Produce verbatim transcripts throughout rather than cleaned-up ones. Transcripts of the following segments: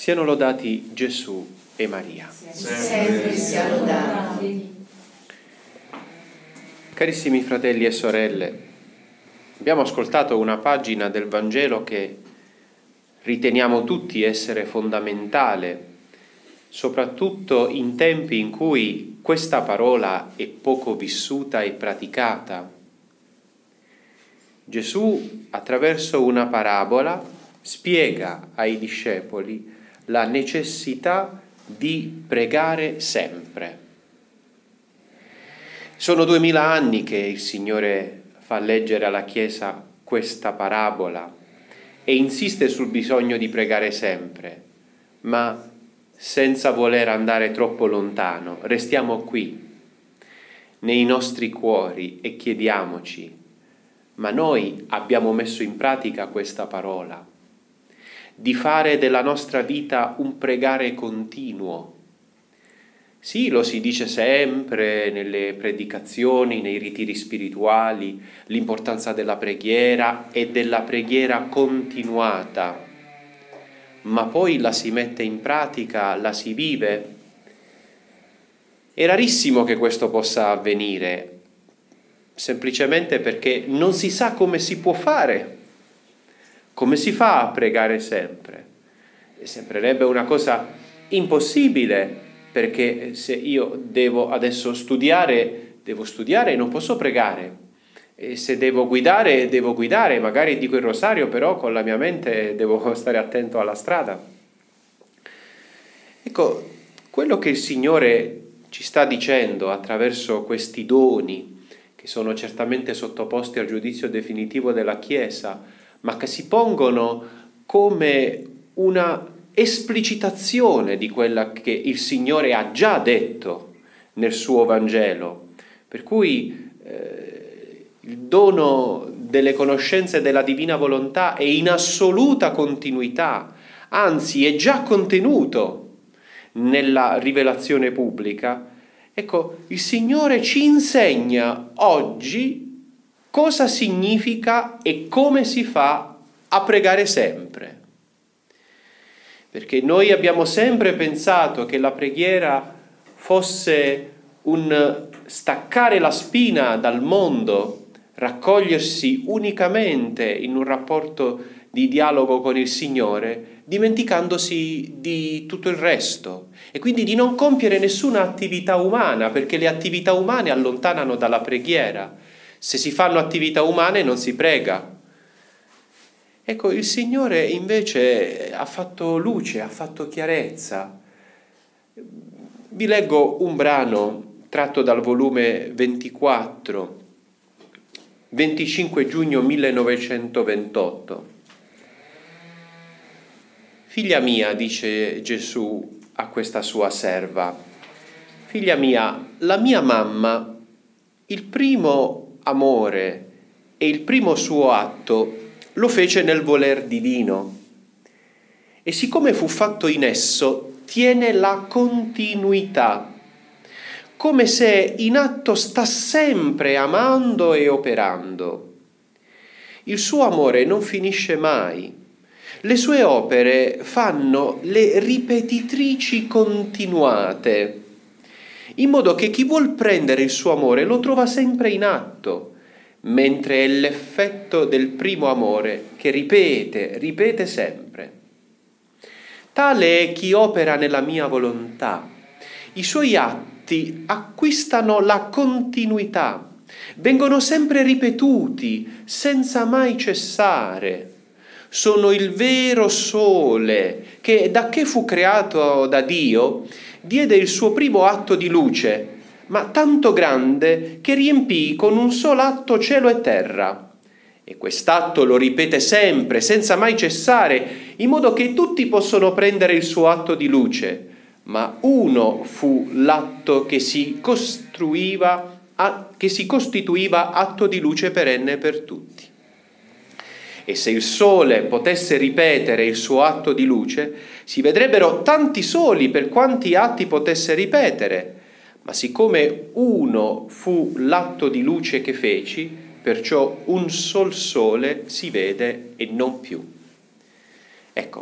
Siano lodati Gesù e Maria. Sempre sia lodato. Carissimi fratelli e sorelle, abbiamo ascoltato una pagina del Vangelo che riteniamo tutti essere fondamentale, soprattutto in tempi in cui questa parola è poco vissuta e praticata. Gesù, attraverso una parabola, spiega ai discepoli la necessità di pregare sempre. Sono duemila anni che il Signore fa leggere alla Chiesa questa parabola e insiste sul bisogno di pregare sempre, ma senza voler andare troppo lontano. Restiamo qui, nei nostri cuori, e chiediamoci: ma noi abbiamo messo in pratica questa parola? Di fare della nostra vita un pregare continuo. Sì, lo si dice sempre nelle predicazioni, nei ritiri spirituali, l'importanza della preghiera e della preghiera continuata, ma poi la si mette in pratica, la si vive? È rarissimo che questo possa avvenire, semplicemente perché non si sa come si può fare. Come si fa a pregare sempre? E sembrerebbe una cosa impossibile, perché se io devo adesso studiare, devo studiare e non posso pregare. E se devo guidare, devo guidare, magari dico il rosario, però con la mia mente devo stare attento alla strada. Ecco, quello che il Signore ci sta dicendo attraverso questi doni, che sono certamente sottoposti al giudizio definitivo della Chiesa, ma che si pongono come una esplicitazione di quella che il Signore ha già detto nel suo Vangelo. Per cui eh, il dono delle conoscenze della divina volontà è in assoluta continuità, anzi è già contenuto nella rivelazione pubblica. Ecco, il Signore ci insegna oggi cosa significa e come si fa a pregare sempre. Perché noi abbiamo sempre pensato che la preghiera fosse un staccare la spina dal mondo, raccogliersi unicamente in un rapporto di dialogo con il Signore, dimenticandosi di tutto il resto, e quindi di non compiere nessuna attività umana, perché le attività umane allontanano dalla preghiera. Se si fanno attività umane non si prega. Ecco, il Signore invece ha fatto luce, ha fatto chiarezza. Vi leggo un brano tratto dal volume ventiquattro, venticinque giugno millenovecentoventotto. Figlia mia, dice Gesù a questa sua serva, figlia mia, la mia mamma, il primo amore e il primo suo atto lo fece nel voler divino, e siccome fu fatto in esso tiene la continuità, come se in atto sta sempre amando e operando. Il suo amore non finisce mai, le sue opere fanno le ripetitrici continuate, in modo che chi vuol prendere il suo amore lo trova sempre in atto, mentre è l'effetto del primo amore che ripete, ripete sempre. Tale è chi opera nella mia volontà. I suoi atti acquistano la continuità, vengono sempre ripetuti, senza mai cessare. Sono il vero sole che, da che fu creato da Dio, diede il suo primo atto di luce, ma tanto grande che riempì con un solo atto cielo e terra. E quest'atto lo ripete sempre, senza mai cessare, in modo che tutti possono prendere il suo atto di luce. Ma uno fu l'atto che si costruiva, che si costituiva atto di luce perenne per tutti. E se il sole potesse ripetere il suo atto di luce, si vedrebbero tanti soli per quanti atti potesse ripetere. Ma siccome uno fu l'atto di luce che feci, perciò un sol sole si vede e non più. Ecco,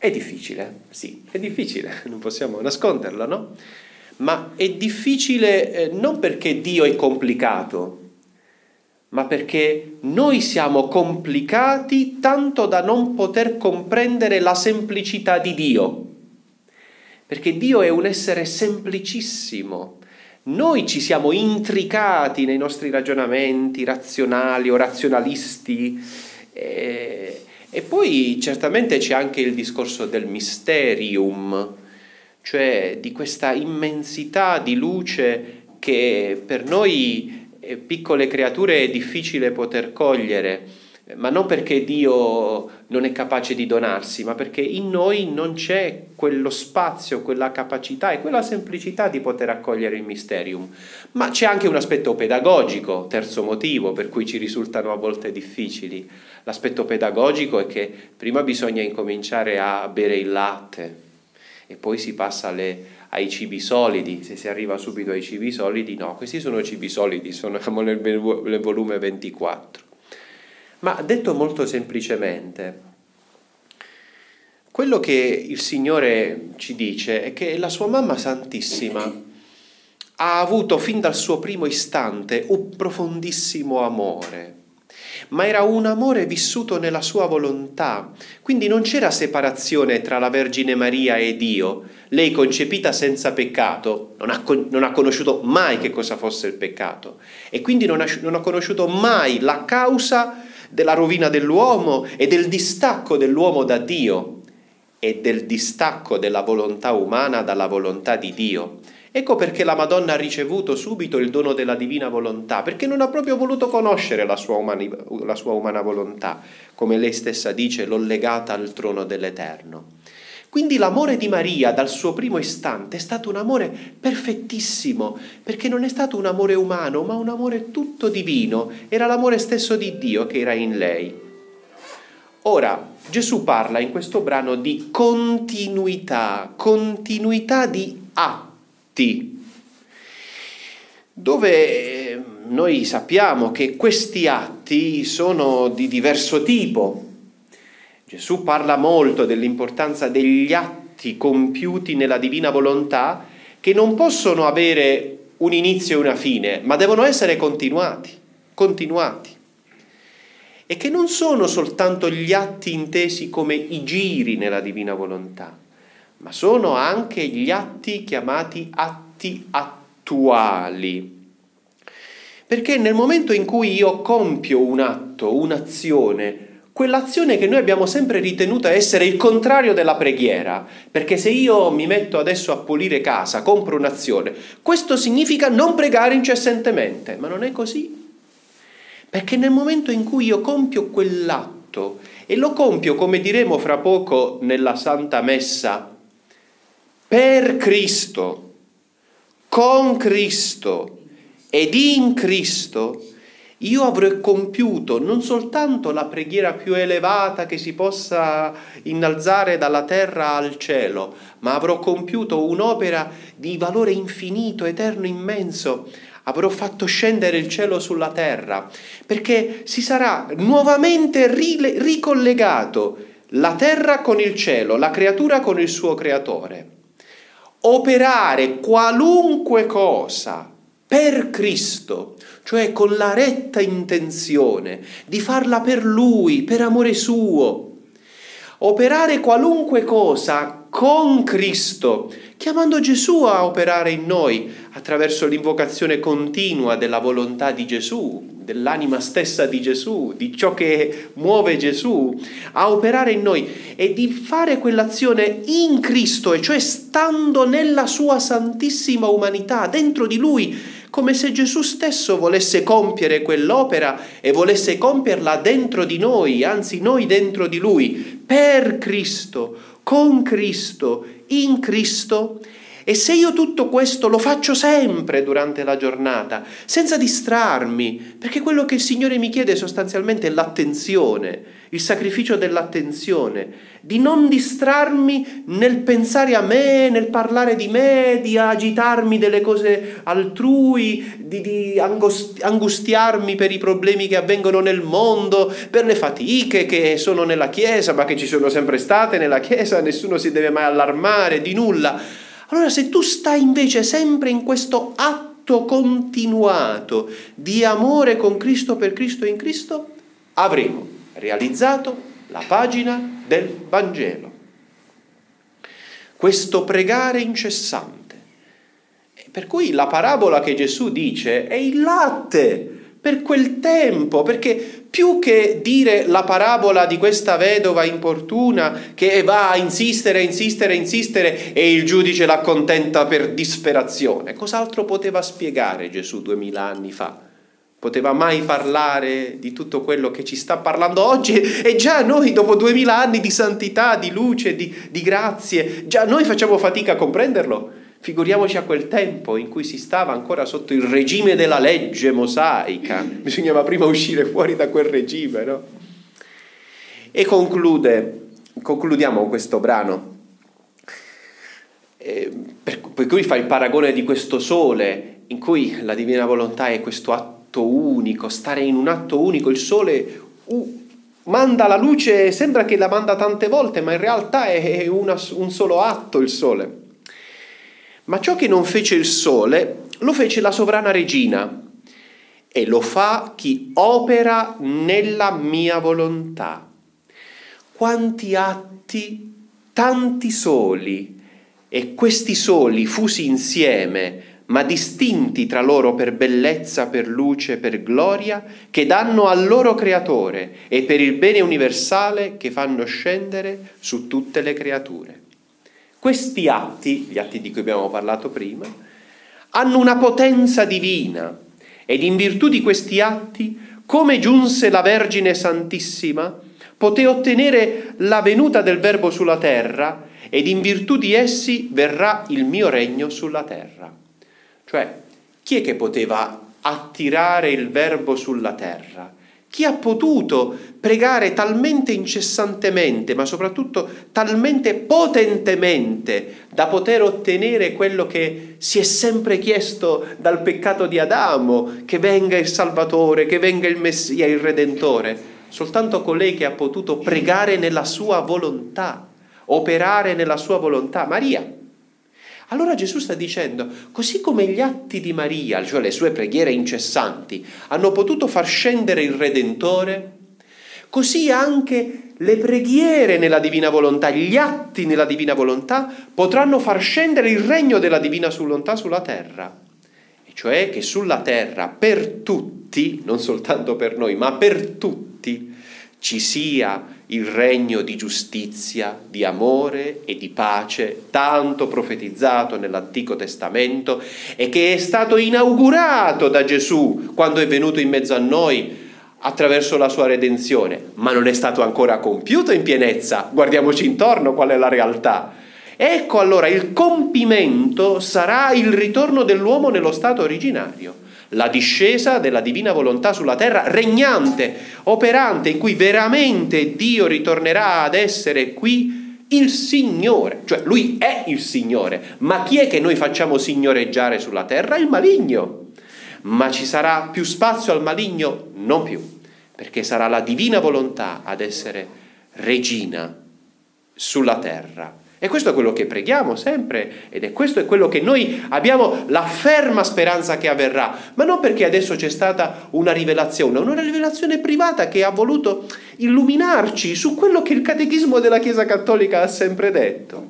È difficile, sì, è difficile, non possiamo nasconderlo, no? Ma è difficile eh, non perché Dio è complicato, ma perché noi siamo complicati tanto da non poter comprendere la semplicità di Dio. Perché Dio è un essere semplicissimo. Noi ci siamo intricati nei nostri ragionamenti razionali o razionalisti. E, e poi certamente c'è anche il discorso del mysterium, cioè di questa immensità di luce che per noi piccole creature è difficile poter cogliere, ma non perché Dio non è capace di donarsi, ma perché in noi non c'è quello spazio, quella capacità e quella semplicità di poter accogliere il mysterium. Ma c'è anche un aspetto pedagogico, terzo motivo per cui ci risultano a volte difficili. L'aspetto pedagogico è che prima bisogna incominciare a bere il latte e poi si passa alle ai cibi solidi. Se si arriva subito ai cibi solidi, no, questi sono cibi solidi, sono nel, nel volume ventiquattro. Ma detto molto semplicemente, quello che il Signore ci dice è che la sua mamma santissima ha avuto fin dal suo primo istante un profondissimo amore, ma era un amore vissuto nella sua volontà, quindi non c'era separazione tra la Vergine Maria e Dio. Lei, concepita senza peccato, non ha, non ha conosciuto mai che cosa fosse il peccato e quindi non ha, non ha conosciuto mai la causa della rovina dell'uomo e del distacco dell'uomo da Dio e del distacco della volontà umana dalla volontà di Dio. Ecco perché la Madonna ha ricevuto subito il dono della divina volontà, perché non ha proprio voluto conoscere la sua, umani, la sua umana volontà, come lei stessa dice, l'ho legata al trono dell'Eterno. Quindi l'amore di Maria dal suo primo istante è stato un amore perfettissimo, perché non è stato un amore umano, ma un amore tutto divino, era l'amore stesso di Dio che era in lei. Ora, Gesù parla in questo brano di continuità, continuità di atti, dove noi sappiamo che questi atti sono di diverso tipo. Gesù parla molto dell'importanza degli atti compiuti nella divina volontà, che non possono avere un inizio e una fine, ma devono essere continuati, continuati. E che non sono soltanto gli atti intesi come i giri nella divina volontà, ma sono anche gli atti chiamati atti attuali. Perché nel momento in cui io compio un atto, un'azione, quell'azione che noi abbiamo sempre ritenuto essere il contrario della preghiera, perché se io mi metto adesso a pulire casa, compro un'azione, questo significa non pregare incessantemente, ma non è così. Perché nel momento in cui io compio quell'atto, e lo compio, come diremo fra poco nella Santa Messa, per Cristo, con Cristo ed in Cristo, io avrò compiuto non soltanto la preghiera più elevata che si possa innalzare dalla terra al cielo, ma avrò compiuto un'opera di valore infinito, eterno, immenso. Avrò fatto scendere il cielo sulla terra, perché si sarà nuovamente rile- ricollegato la terra con il cielo, la creatura con il suo creatore. Operare qualunque cosa per Cristo, cioè con la retta intenzione di farla per Lui, per amore suo. Operare qualunque cosa con Cristo, chiamando Gesù a operare in noi attraverso l'invocazione continua della volontà di Gesù, dell'anima stessa di Gesù, di ciò che muove Gesù, a operare in noi e di fare quell'azione in Cristo, e cioè stando nella sua santissima umanità, dentro di Lui, come se Gesù stesso volesse compiere quell'opera e volesse compierla dentro di noi, anzi noi dentro di Lui, per Cristo, con Cristo, in Cristo, E se io tutto questo lo faccio sempre durante la giornata, senza distrarmi, perché quello che il Signore mi chiede sostanzialmente è l'attenzione, il sacrificio dell'attenzione, di non distrarmi nel pensare a me, nel parlare di me, di agitarmi delle cose altrui, di, di angustiarmi per i problemi che avvengono nel mondo, per le fatiche che sono nella Chiesa, ma che ci sono sempre state nella Chiesa, nessuno si deve mai allarmare di nulla. Allora, se tu stai invece sempre in questo atto continuato di amore con Cristo, per Cristo e in Cristo, avremo realizzato la pagina del Vangelo. Questo pregare incessante. Per cui la parabola che Gesù dice è il latte per quel tempo, perché più che dire la parabola di questa vedova importuna che va a insistere, insistere, insistere e il giudice l'accontenta per disperazione, cos'altro poteva spiegare Gesù duemila anni fa? Poteva mai parlare di tutto quello che ci sta parlando oggi? E già noi, dopo duemila anni di santità, di luce, di, di grazie, già noi facciamo fatica a comprenderlo. Figuriamoci a quel tempo in cui si stava ancora sotto il regime della legge mosaica. Bisognava prima uscire fuori da quel regime, no? E conclude, concludiamo questo brano, eh, per, per cui fa il paragone di questo sole, in cui la divina volontà è questo atto unico, stare in un atto unico. Il sole uh, manda la luce, sembra che la manda tante volte, ma in realtà è una, un solo atto il sole. Ma ciò che non fece il sole lo fece la sovrana regina, e lo fa chi opera nella mia volontà. Quanti atti, tanti soli, e questi soli fusi insieme, ma distinti tra loro per bellezza, per luce, per gloria, che danno al loro creatore, e per il bene universale che fanno scendere su tutte le creature. Questi atti, gli atti di cui abbiamo parlato prima, hanno una potenza divina, ed in virtù di questi atti, come giunse la Vergine Santissima, poté ottenere la venuta del Verbo sulla terra, ed in virtù di essi verrà il mio regno sulla terra. Cioè, chi è che poteva attirare il Verbo sulla terra? Chi ha potuto pregare talmente incessantemente, ma soprattutto talmente potentemente, da poter ottenere quello che si è sempre chiesto dal peccato di Adamo, che venga il Salvatore, che venga il Messia, il Redentore? Soltanto colei che ha potuto pregare nella sua volontà, operare nella sua volontà, Maria. Allora Gesù sta dicendo, così come gli atti di Maria, cioè le sue preghiere incessanti, hanno potuto far scendere il Redentore, così anche le preghiere nella divina volontà, gli atti nella divina volontà, potranno far scendere il regno della divina volontà sulla terra. E cioè che sulla terra, per tutti, non soltanto per noi, ma per tutti, ci sia il regno di giustizia, di amore e di pace, tanto profetizzato nell'Antico Testamento e che è stato inaugurato da Gesù quando è venuto in mezzo a noi attraverso la sua redenzione, ma non è stato ancora compiuto in pienezza. Guardiamoci intorno qual è la realtà. Ecco allora, il compimento sarà il ritorno dell'uomo nello stato originario. La discesa della divina volontà sulla terra, regnante, operante, in cui veramente Dio ritornerà ad essere qui il Signore. Cioè Lui è il Signore, ma chi è che noi facciamo signoreggiare sulla terra? Il maligno. Ma ci sarà più spazio al maligno? Non più, perché sarà la divina volontà ad essere regina sulla terra. E questo è quello che preghiamo sempre, ed è questo è quello che noi abbiamo la ferma speranza che avverrà, ma non perché adesso c'è stata una rivelazione, una rivelazione privata che ha voluto illuminarci su quello che il Catechismo della Chiesa Cattolica ha sempre detto.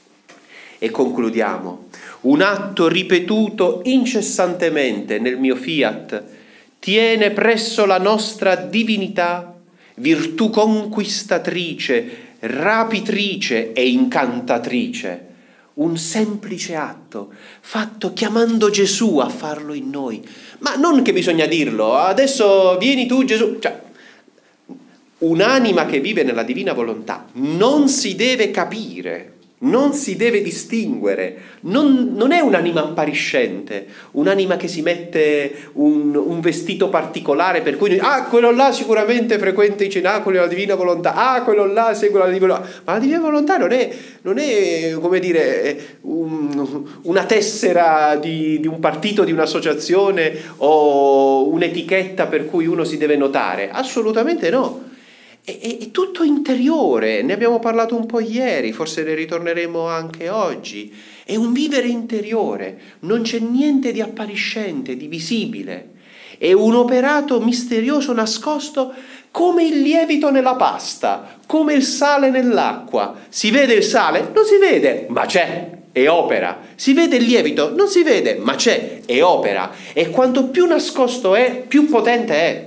E concludiamo. Un atto ripetuto incessantemente nel mio fiat tiene presso la nostra divinità, virtù conquistatrice, rapitrice e incantatrice, un semplice atto fatto chiamando Gesù a farlo in noi. Ma non che bisogna dirlo, adesso vieni tu Gesù, cioè un'anima che vive nella divina volontà non si deve capire, non si deve distinguere, non, non è un'anima appariscente, un'anima che si mette un, un vestito particolare per cui, ah, quello là sicuramente frequenta i cenacoli della divina volontà, ah, quello là segue la divina volontà. Ma la divina volontà non è, non è come dire, un, una tessera di, di un partito, di un'associazione o un'etichetta per cui uno si deve notare, assolutamente no. È, è, è tutto interiore, ne abbiamo parlato un po' ieri, forse ne ritorneremo anche oggi. È un vivere interiore, non c'è niente di appariscente, di visibile. È un operato misterioso nascosto come il lievito nella pasta, come il sale nell'acqua. Si vede il sale? Non si vede, ma c'è, è opera. Si vede il lievito? Non si vede, ma c'è, è opera. E quanto più nascosto è, più potente è.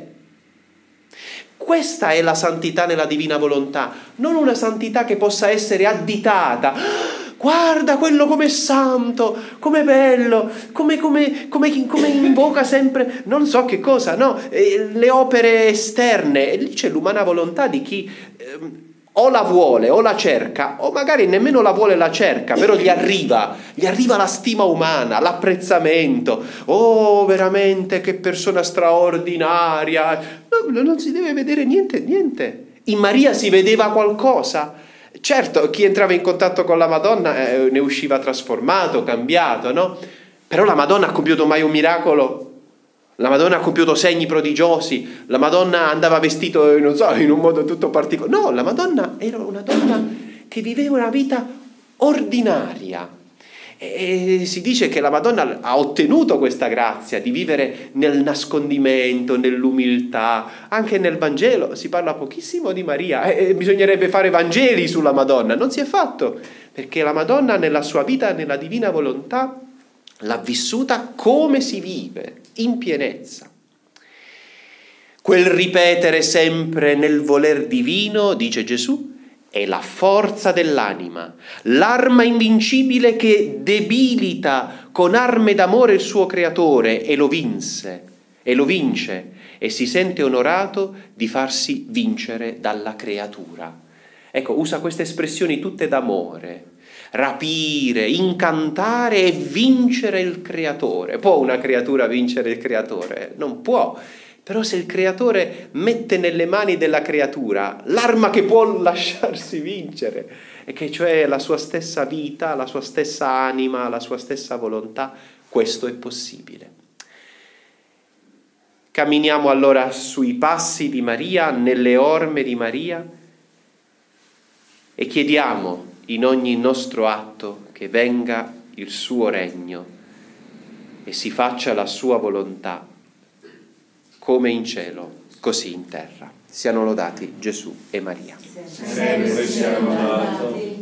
Questa è la santità nella divina volontà, non una santità che possa essere additata. Guarda quello com'è santo, com'è bello, come, come, come, come invoca sempre non so che cosa, no? Eh, le opere esterne. E lì c'è l'umana volontà di chi eh, o la vuole o la cerca, o magari nemmeno la vuole e la cerca, però gli arriva, gli arriva la stima umana, l'apprezzamento. Oh, veramente che persona straordinaria! No, non si deve vedere niente, niente. In Maria si vedeva qualcosa. Certo, chi entrava in contatto con la Madonna eh, ne usciva trasformato, cambiato, no? Però la Madonna ha compiuto mai un miracolo? La Madonna ha compiuto segni prodigiosi? La Madonna andava vestito, non so, in un modo tutto particolare? No, la Madonna era una donna che viveva una vita ordinaria. E si dice che la Madonna ha ottenuto questa grazia di vivere nel nascondimento, nell'umiltà. Anche nel Vangelo si parla pochissimo di Maria, e bisognerebbe fare Vangeli sulla Madonna. Non si è fatto, perché la Madonna nella sua vita, nella divina volontà, l'ha vissuta come si vive, in pienezza. Quel ripetere sempre nel voler divino, dice Gesù, è la forza dell'anima, l'arma invincibile che debilita con arme d'amore il suo creatore e lo vinse, e lo vince, e si sente onorato di farsi vincere dalla creatura. Ecco, usa queste espressioni tutte d'amore. Rapire, incantare e vincere il creatore. Può una creatura vincere il creatore? Non può. Però se il creatore mette nelle mani della creatura l'arma che può lasciarsi vincere, e che cioè la sua stessa vita, la sua stessa anima, la sua stessa volontà, questo è possibile. Camminiamo allora sui passi di Maria, nelle orme di Maria, e chiediamo in ogni nostro atto che venga il suo regno e si faccia la sua volontà, come in cielo, così in terra. Siano lodati Gesù e Maria. Sempre siano lodati.